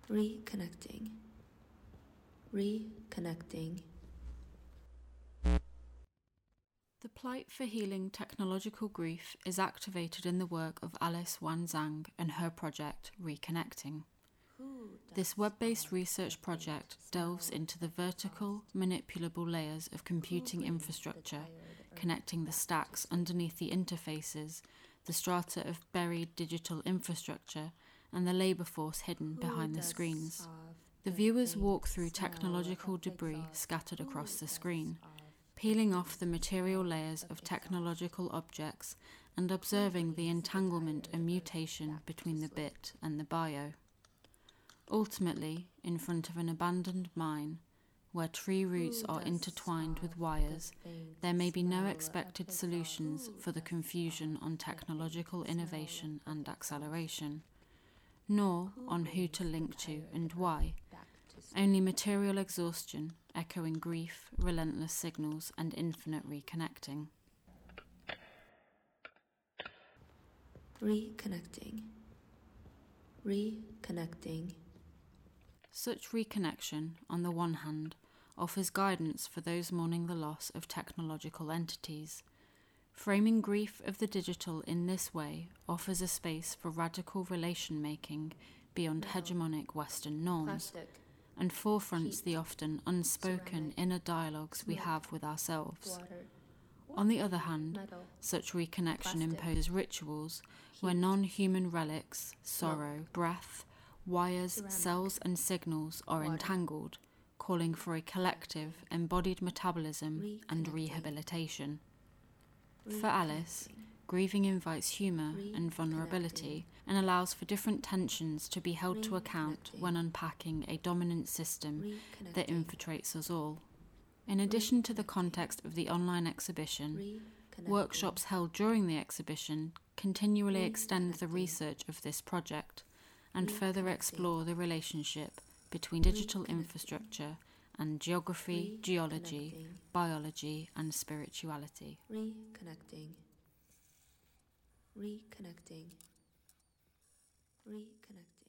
Reconnecting. Reconnecting. The plight for healing technological grief is activated in the work of Alice Wan Zhang and her project Reconnecting. This web-based research project delves into the vertical, manipulable layers of computing infrastructure, connecting the stacks underneath the interfaces, the strata of buried digital infrastructure, and the labour force hidden behind the screens. The viewers walk through technological debris scattered across the screen, peeling off the material layers of technological objects and observing the entanglement and mutation between the bit and the bio. Ultimately, in front of an abandoned mine, where tree roots are intertwined with wires, there may be no expected solutions for the confusion on technological innovation and acceleration, nor on who to link to and why, only material exhaustion, echoing grief, relentless signals, and infinite reconnecting. Reconnecting. Reconnecting. Such reconnection, on the one hand, offers guidance for those mourning the loss of technological entities. Framing grief of the digital in this way offers a space for radical relation-making beyond hegemonic Western norms, and forefronts the often unspoken inner dialogues we have with ourselves. On the other hand, such reconnection imposes rituals where non-human relics, sorrow, breath, wires, cells and signals are entangled, calling for a collective, embodied metabolism and rehabilitation. For Alice, grieving invites humour and vulnerability and allows for different tensions to be held to account when unpacking a dominant system that infiltrates us all. In addition to the context of the online exhibition, workshops held during the exhibition continually extend the research of this project and further explore the relationship between digital infrastructure and geography, geology, biology, and spirituality. Reconnecting. Reconnecting. Reconnecting.